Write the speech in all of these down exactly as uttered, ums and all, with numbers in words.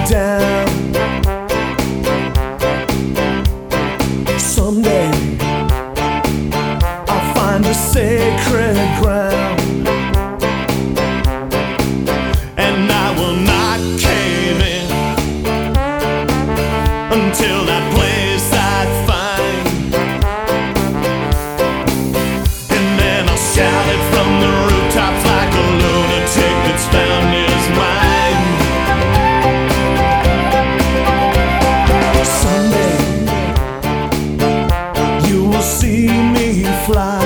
down. Someday I'll find a sacred ground, and I will not cave in until that place I find. And then I'll shout it from the rooftops like a lunatic that's found his mind. Someday you will see me fly.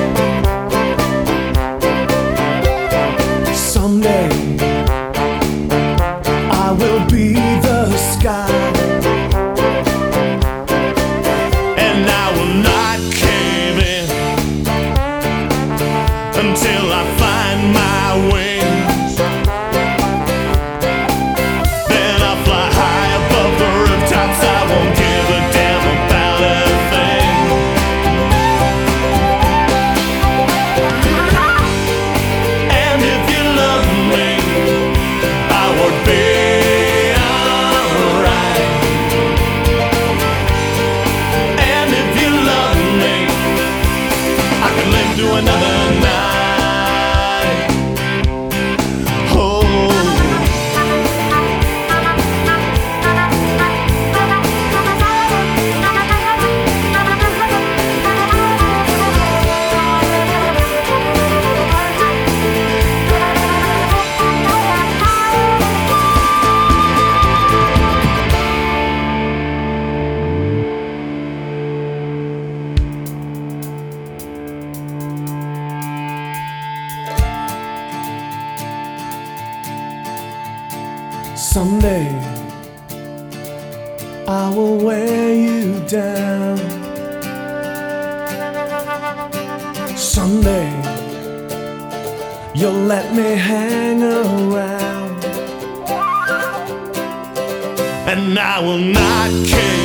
Someday I will be the sky. Until I find my wings, then I'll fly high above the rooftops. I won't give a damn about a thing. And if you love me, I would be alright. And if you love me, I can live to another night. Someday I will wear you down. Someday you'll let me hang around, and I will not care